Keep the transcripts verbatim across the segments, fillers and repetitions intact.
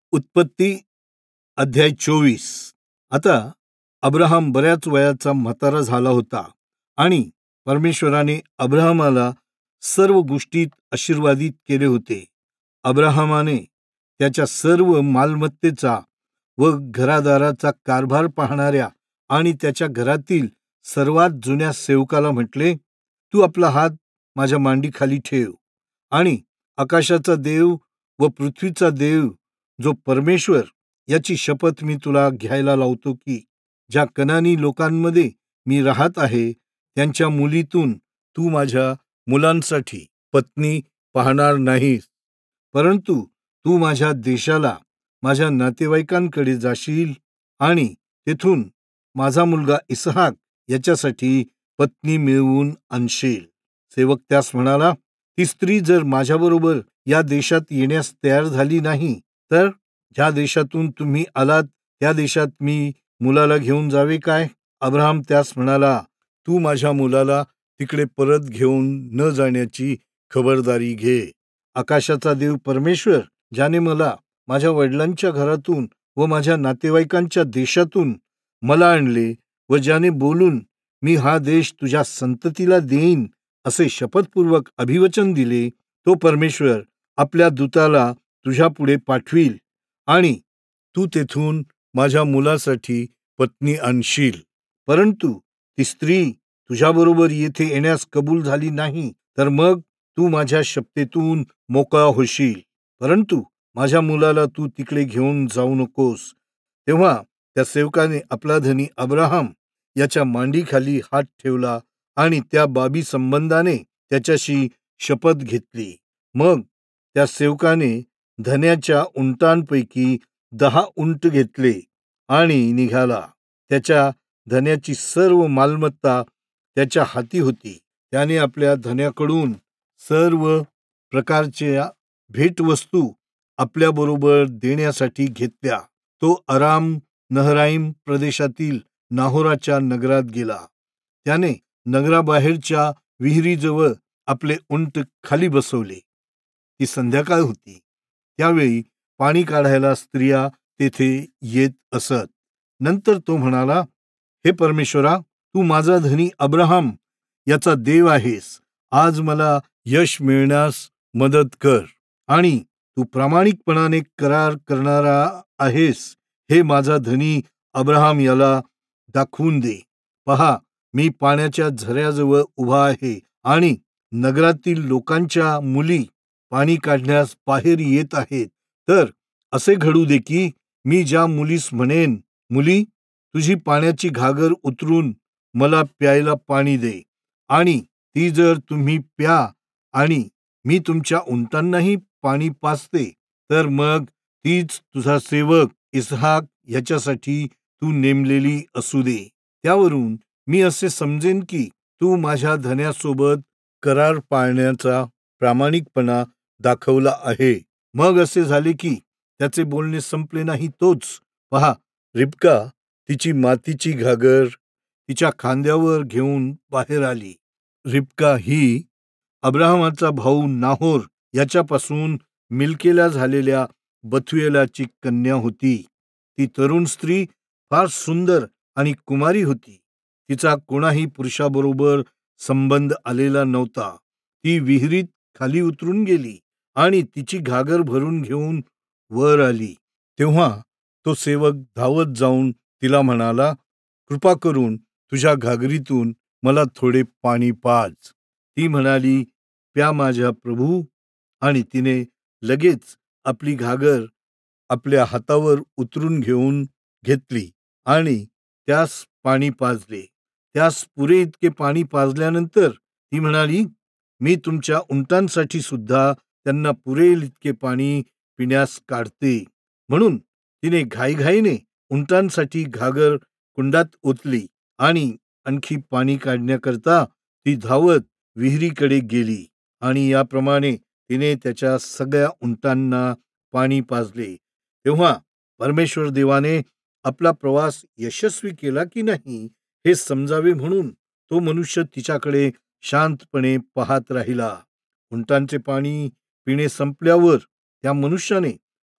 उत्पत्ती अध्याय चोवीस. आता अब्राहम बऱ्याच वयाचा म्हातारा झाला होता आणि परमेश्वराने अब्राहमाला सर्व गोष्टीत आशीर्वादित केले होते. अब्राहमाने त्याच्या सर्व मालमत्तेचा व घरादाराचा कारभार पाहणाऱ्या आणि त्याच्या घरातील सर्वात जुन्या सेवकाला म्हटले, तू आपला हात माझ्या मांडीखाली ठेव आणि आकाशाचा देव व पृथ्वीचा देव जो परमेश्वर याची शपथ मी तुला घ्यायला लावतो की ज्या कनानी लोकांमध्ये मी राहत आहे त्यांच्या मुलीतून तू माझ्या मुलांसाठी पत्नी पाहणार नाहीस, परंतु तू माझ्या देशाला माझ्या नातेवाईकांकडे जाशील आणि तेथून माझा मुलगा इसहाक याच्यासाठी पत्नी मिळवून आणशील. सेवक त्यास म्हणाला, ती स्त्री जर माझ्याबरोबर या देशात येण्यास तयार झाली नाही तर ज्या देशातून तुम्ही आलात त्या देशात मी मुलाला घेऊन जावे काय? अब्राहम त्यास म्हणाला, तू माझ्या मुलाला तिकडे परत घेऊन न जाण्याची खबरदारी घे. आकाशाचा देव परमेश्वर ज्याने मला माझ्या वडिलांच्या घरातून व माझ्या नातेवाईकांच्या देशातून मला आणले व ज्याने बोलून मी हा देश तुझ्या संततीला देईन असे शपथपूर्वक अभिवचन दिले, तो परमेश्वर आपल्या दूताला तुझ्या पुढे पाठवील आणि तू तेथून माझ्या मुलासाठी पत्नी आणशील. परंतु ती स्त्री तुझ्याबरोबर येथे येण्यास कबूल झाली नाही तर मग तू माझ्या शपथेतून मोकळा होशील, परंतु माझ्या मुलाला तू तिकडे घेऊन जाऊ नकोस. तेव्हा त्या सेवकाने आपला धनी अब्राहम याच्या मांडीखाली हात ठेवला आणि त्या बाबी संबंधाने त्याच्याशी शपथ घेतली. मग त्या सेवकाने धन्याच्या उंटांपैकी दहा उंट घेतले आणि निघाला. त्याच्या धन्याची सर्व मालमत्ता त्याच्या हाती होती. त्याने आपल्या धन्याकडून सर्व प्रकारच्या भेटवस्तू आपल्याबरोबर देण्यासाठी घेतल्या. तो अराम नहराईम प्रदेशातील नाहोराच्या नगरात गेला. त्याने नगराबाहेरच्या विहिरीजवळ आपले उंट खाली बसवले. ती संध्याकाळ होती. त्यावेळी पाणी काढायला स्त्रिया तेथे येत असत. नंतर तो म्हणाला, हे परमेश्वरा, तू माझा धनी अब्राहम याचा देव आहेस. आज मला यश मिळण्यास मदत कर आणि तू प्रामाणिकपणाने करार करणारा आहेस हे माझा धनी अब्राहम याला दाखवून दे. पहा, मी पाण्याच्या झऱ्याजवळ उभा आहे आणि नगरातील लोकांच्या मुली पाणी काढण्यास बाहेर येत आहेत. तर असे घडू दे की मी ज्या मुलीस म्हणेन, मुली, तुझी पाण्याची घागर उतरून मला प्यायला पाणी दे, आणि ती जर तुम्ही प्या आणि मी तुमच्या उंटांनाही पाणी पाजते, तर मग तीच तुझा सेवक इसहाक याच्यासाठी तू नेमलेली असू दे. त्यावरून मी असे समजेन की तू माझ्या धन्यासोबत करार पाळण्याचा प्रामाणिकपणा दाखवला आहे. मग असे झाले की त्याचे बोलणे संपले नाही तोच पहा, रिबका तिची मातीची घागर तिच्या खांद्यावर घेऊन बाहेर आली. रिबका ही अब्राहमाचा भाऊ नाहोर याच्यापासून मिल्केला झालेल्या बथुएलाची कन्या होती. ती तरुण स्त्री फार सुंदर आणि कुमारी होती. तिचा कोणाही पुरुषाबरोबर संबंध आलेला नव्हता. ती विहिरीत खाली उतरून गेली आणि तिची घागर भरून घेऊन वर आली. तेव्हा तो सेवक धावत जाऊन तिला म्हणाला, कृपा करून तुझ्या घागरीतून मला थोडे पाणी पाज. ती म्हणाली, प्या माझ्या प्रभू, आणि तिने लगेच आपली घागर आपल्या हातावर उतरून घेऊन घेतली आणि त्यास पाणी पाजले. त्यास पुरे इतके पाणी पाजल्यानंतर ती म्हणाली, मी तुमच्या उंटांसाठी सुद्धा त्यांना पुरेल इतके पाणी पिण्यास काढते. म्हणून तिने घाईघाईने उंटांसाठी घागर कुंडात ओतली आणि आणखी पाणी काढण्याकरता ती धावत विहिरीकडे गेली आणि याप्रमाणे तिने त्याच्या सगळ्या उंटांना पाणी पाजले. तेव्हा परमेश्वर देवाने आपला प्रवास यशस्वी केला की नाही हे समजावे म्हणून तो मनुष्य तिच्याकडे शांतपणे पाहत राहिला. उंटांचे पाणी पिणे संपल्यावर त्या मनुष्याने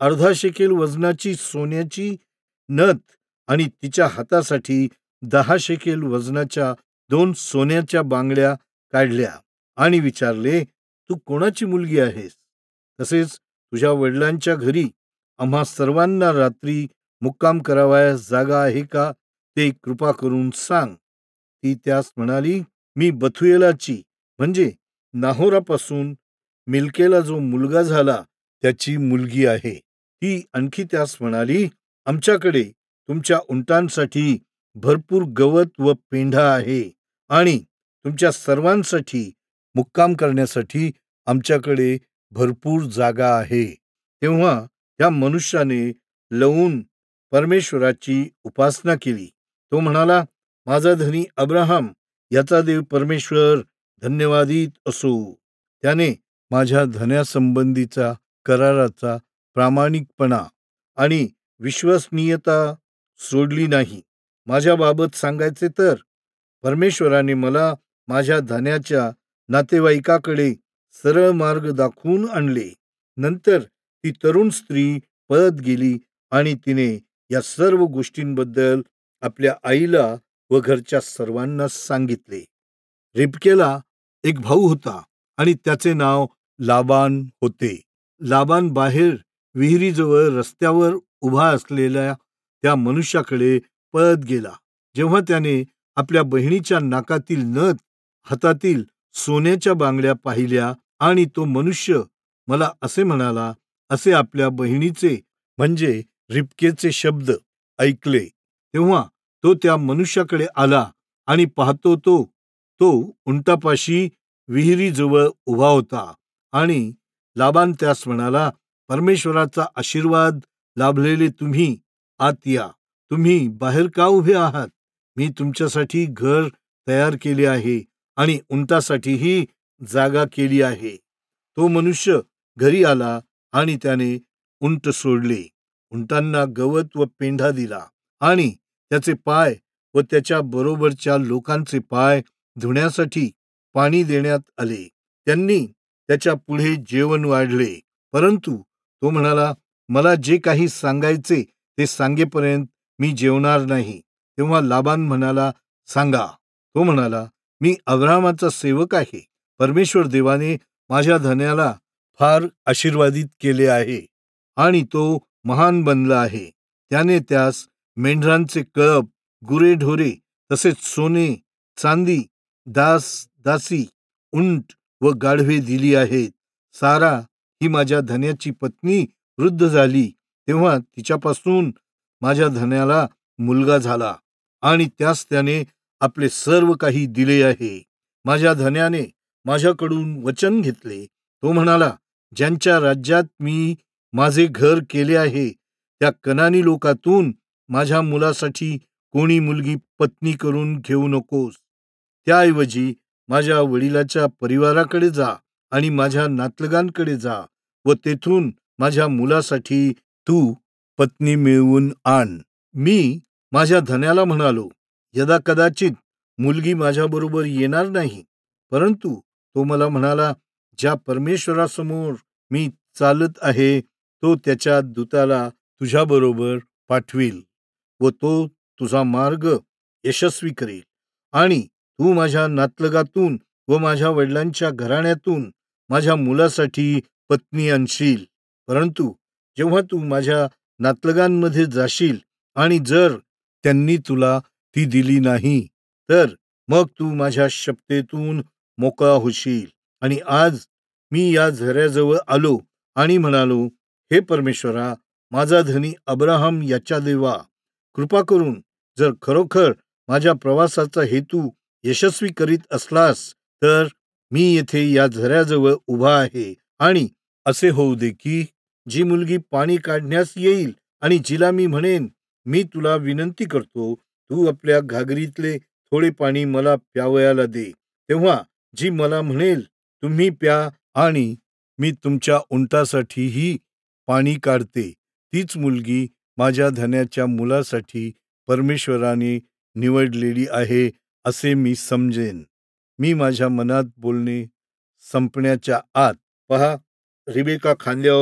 अर्धा शेकेल वजनाची सोन्याची नथ आणि तिच्या हातासाठी दहा शेकेल वजनाच्या दोन सोन्याच्या बांगड्या काढल्या आणि विचारले, तू कोणाची मुलगी आहेस? तसेच तुझ्या वडिलांच्या घरी आम्हा सर्वांना रात्री मुक्काम करावयास जागा आहे का, ते कृपा करून सांग. ती त्यास म्हणाली, मी बथुएलाची म्हणजे नाहोरापासून मिल्केला जो मुलगा झाला त्याची मुलगी आहे. ती आणखी त्यास म्हणाली, आमच्याकडे तुमच्या उंटांसाठी भरपूर गवत व पेंढा आहे आणि तुमच्या सर्वांसाठी मुक्काम करण्यासाठी आमच्याकडे भरपूर जागा आहे. तेव्हा त्या मनुष्याने लवून परमेश्वराची उपासना केली. तो म्हणाला, माझा धनी अब्राहम याचा देव परमेश्वर धन्यवादित असो. त्याने माझ्या धन्यासंबंधीचा कराराचा प्रामाणिकपणा आणि विश्वसनीयता सोडली नाही. माझ्या बाबत सांगायचे तर परमेश्वराने मला माझ्या धन्याच्या नातेवाईकाकडे सरळ मार्ग दाखवून आणले. नंतर ती तरुण स्त्री पळत गेली आणि तिने या सर्व गोष्टींबद्दल आपल्या आईला व घरच्या सर्वांना सांगितले. रिबकेला एक भाऊ होता आणि त्याचे नाव लाबान होते. लाबान बाहेर विहिरीजवळ रस्त्यावर उभा असलेल्या त्या मनुष्याकडे पळत गेला. जेव्हा त्याने आपल्या बहिणीच्या नाकातील नथ, हातातील सोन्याच्या बांगड्या पाहिल्या आणि तो मनुष्य मला असे म्हणाला, असे आपल्या बहिणीचे म्हणजे रिबकेचे शब्द ऐकले, तेव्हा तो त्या मनुष्याकडे आला आणि पाहतो तो तो उंटापाशी विहिरीजवळ उभा होता आणि लाबान त्यास म्हणाला, परमेश्वराचा आशीर्वाद लाभलेले तुम्ही आत या. तुम्ही बाहेर का उभे आहात? मी तुमच्यासाठी घर तयार केले आहे आणि उंटासाठीही जागा केली आहे. तो मनुष्य घरी आला आणि त्याने उंट सोडले, उंटांना गवत व पेंढा दिला आणि त्याचे पाय व त्याच्या बरोबरच्या लोकांचे पाय धुण्यासाठी पाणी देण्यात आले. त्यांनी त्याच्या पुढे जेवण वाढले, परंतु तो म्हणाला, मला जे काही सांगायचे ते सांगेपर्यंत मी जेवणार नाही. तेव्हा लाबान म्हणाला, सांगा. तो म्हणाला, मी अब्राहमाचा सेवक आहे. परमेश्वर देवाने माझ्या धन्याला फार आशीर्वादित केले आहे आणि तो महान बनला आहे. त्याने त्यास मेंढरांचे कळप, गुरेढोरे तसेच सोने, चांदी, दास दासी, उंट व गाढवे दिली आहेत. सारा ही माझ्या धन्याची पत्नी वृद्ध झाली तेव्हा तिच्यापासून माझ्या धन्याला मुलगा झाला आणि त्यास त्याने आपले सर्व काही दिले आहे. माझ्या धन्याने माझ्याकडून वचन घेतले. तो म्हणाला, ज्यांच्या राज्यात मी माझे घर केले आहे त्या कनानी लोकातून माझ्या मुलासाठी कोणी मुलगी पत्नी करून घेऊ नकोस. त्याऐवजी माझ्या वडिलाच्या परिवाराकडे जा आणि माझ्या नातलगांकडे जा व तेथून माझ्या मुलासाठी तू पत्नी मिळवून आण. मी माझ्या धन्याला म्हणालो, यदा कदाचित मुलगी माझ्याबरोबर येणार नाही, परंतु तो मला म्हणाला, ज्या परमेश्वरासमोर मी चालत आहे तो त्याच्या दूताला तुझ्याबरोबर पाठवील व तो तुझा मार्ग यशस्वी करेल आणि तू माझ्या नातलगातून व माझ्या वडिलांच्या घराण्यातून माझ्या मुलासाठी पत्नी आणशील. परंतु जेव्हा तू माझ्या नातलगांमध्ये जाशील आणि जर त्यांनी तुला ती दिली नाही तर मग तू माझ्या शपथेतून मोकळा होशील. आणि आज मी या झऱ्याजवळ आलो आणि म्हणालो, हे परमेश्वरा, माझा धनी अब्राहम याच्या देवा, कृपा करून जर खरोखर माझ्या प्रवासाचा हेतू यशस्वी करीत असलास तर मी येथे या झऱ्याजवळ उभा आहे आणि असे होऊ दे की जी मुलगी पाणी काढण्यास येईल आणि जिला मी म्हणेन, मी तुला विनंती करतो, तू आपल्या घागरीतले थोडे पाणी मला प्यावयाला दे, तेव्हा जी मला म्हणेल, तुम्ही प्या आणि मी तुमच्या उंटासाठीही पाणी काढते, तीच मुलगी माझ्या धन्याच्या मुलासाठी परमेश्वराने निवडलेली आहे असे मी समजेन. मी माझ्या मनात बोलणे संपण्याच्या आत पहा, रिबेका खांद्यावर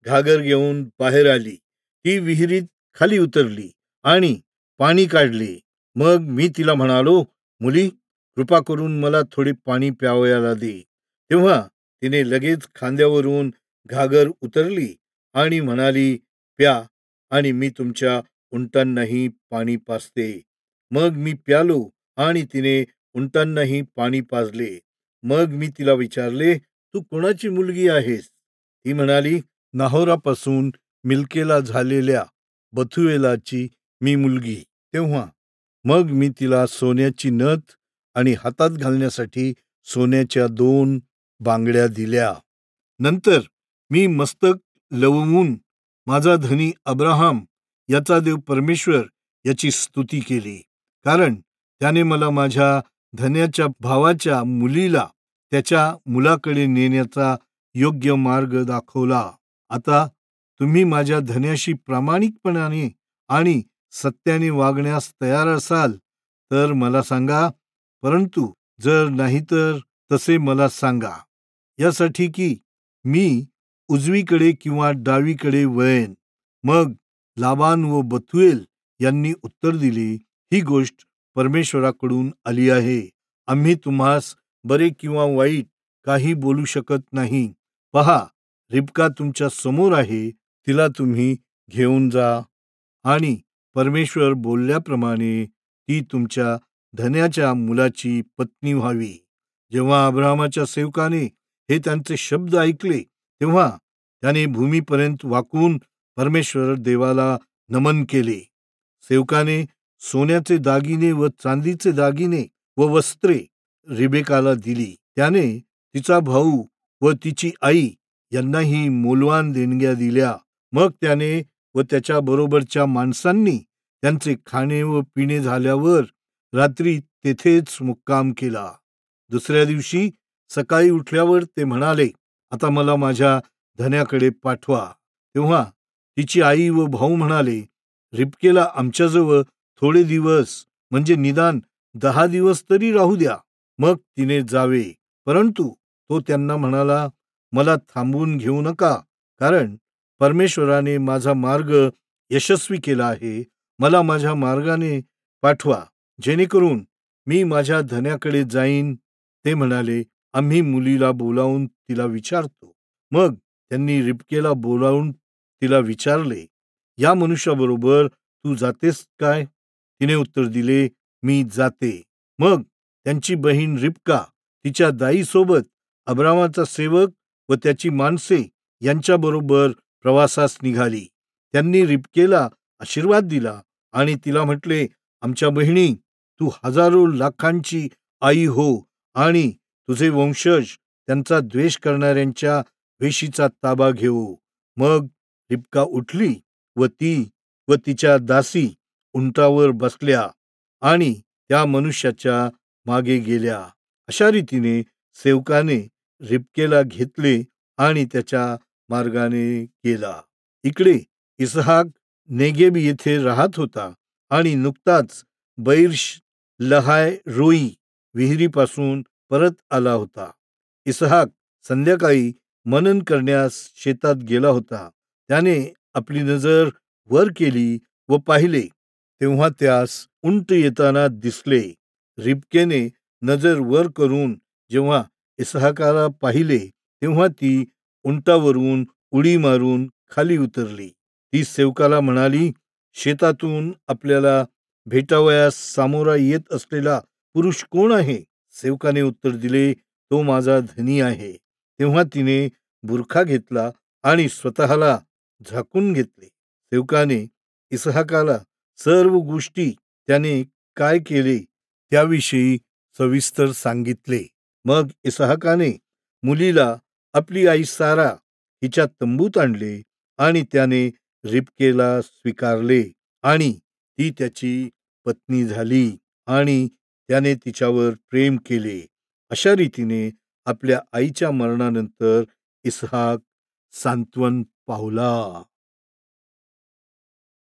घागर घेऊन बाहेर आली. ती विहिरीत खाली उतरली आणि पाणी काढले. मग मी तिला म्हणालो, मुली, कृपा करून मला थोडे पाणी प्यावयाला दे. तेव्हा तिने लगेच खांद्यावरून घागर उतरली आणि म्हणाली, प्या आणि मी तुमच्या उंटांनाही पाणी पाजते. मग मी प्यालो आणि तिने उंटांनाही पाणी पाजले. मग मी तिला विचारले, तू कोणाची मुलगी आहेस? ती म्हणाली, नाहोरापासून मिल्केला झालेल्या बथुएलाची मी मुलगी. तेव्हा मग मी तिला सोन्याची नथ आणि हातात घालण्यासाठी सोन्याच्या दोन बांगड्या दिल्या. नंतर मी मस्तक लवून माझा धनी अब्राहम याचा देव परमेश्वर याची स्तुती केली, कारण त्याने मला माझ्या धन्याच्या भावाच्या मुलीला त्याच्या मुलाकडे नेण्याचा योग्य मार्ग दाखवला. आता तुम्ही माझ्या धन्याशी प्रामाणिकपणाने आणि सत्याने वागण्यास तयार असाल तर मला सांगा, परंतु जर नाही तर तसे मला सांगा, यासाठी की मी उजवीकडे किंवा डावीकडे वळेन. मग लाबान व बथुएल यांनी उत्तर दिले, ही गोष्ट परमेश्वराकडून आली आहे. आम्ही तुम्हास बरे किंवा वाईट काही बोलू शकत नाही. पहा, रिबका तुमच्या समोर आहे, तिला तुम्ही घेऊन जा. आणि परमेश्वर बोलल्याप्रमाणे ती तुमच्या धन्याच्या मुलाची पत्नी व्हावी. जेव्हा अब्राहमाच्या सेवकाने हे त्यांचे शब्द ऐकले, तेव्हा त्याने भूमीपर्यंत वाकून परमेश्वर देवाला नमन केले. सेवकाने सोन्याचे दागिने व चांदीचे दागिने व वस्त्रे रिबेकाला दिली. त्याने तिचा भाऊ व तिची आई यांनाही मौल्यवान देणग्या दिल्या. मग त्याने व त्याच्या बरोबरच्या माणसांनी त्यांचे खाणे व पिणे झाल्यावर रात्री तेथेच मुक्काम केला. दुसऱ्या दिवशी सकाळी उठल्यावर ते म्हणाले, आता मला माझ्या धन्याकडे पाठवा. तेव्हा तिची आई व भाऊ म्हणाले, रिबकेला आमच्याजवळ थोडे दिवस म्हणजे निदान दहा दिवस तरी राहू द्या, मग तिने जावे. परंतु तो त्यांना म्हणाला, मला थांबवून घेऊ नका, कारण परमेश्वराने माझा मार्ग यशस्वी केला आहे. मला माझ्या मार्गाने पाठवा, जेणेकरून मी माझ्या धन्याकडे जाईन. ते म्हणाले, आम्ही मुलीला बोलावून तिला विचारतो. मग त्यांनी रिबकेला बोलावून तिला विचारले, या मनुष्याबरोबर तू जातेस काय? तिने उत्तर दिले, मी जाते. मग त्यांची बहीण रिबका तिच्या दाईसोबत अब्रामाचा सेवक व त्याची माणसे यांच्याबरोबर प्रवासास निघाली. त्यांनी रिबकेला आशीर्वाद दिला आणि तिला म्हटले, आमच्या बहिणी, तू हजारो लाखांची आई हो आणि तुझे वंशज त्यांचा द्वेष करणाऱ्यांच्या वेशीचा ताबा घेऊ. मग रिबका उठली व ती व तिच्या दासी उंटावर बसल्या आणि त्या मनुष्याच्या मागे गेल्या. अशा रीतीने सेवकाने रिबकेला घेतले आणि त्याच्या मार्गाने गेला. इकडे इसहाक नेगेब येथे राहत होता आणि नुकताच बैर्श लहाय रोई विहिरीपासून परत आला होता. इसहाक संध्याकाळी मनन करण्यास शेतात गेला होता. त्याने आपली नजर वर केली व पाहिले, तेव्हा त्यास उंट येताना दिसले. रिबकेने नजर वर करून जेव्हा इसहाकाला पाहिले, तेव्हा ती उंटावरून उडी मारून खाली उतरली. ती सेवकाला म्हणाली, शेतातून आपल्याला भेटावयास सामोरा येत असलेला पुरुष कोण आहे? सेवकाने उत्तर दिले, तो माझा धनी आहे. तेव्हा तिने बुरखा घेतला आणि स्वतःला झाकून घेतले. सेवकाने इसहाकाला सर्व गोष्टी त्याने काय केले त्याविषयी सविस्तर सांगितले. मग इसहाकाने मुलीला आपली आई सारा हिच्या तंबूत आणले आणि त्याने रिबकेला स्वीकारले आणि ती त्याची पत्नी झाली आणि त्याने तिच्यावर प्रेम केले. अशा रीतीने आपल्या आईच्या मरणानंतर इसहाक सांत्वन पावला.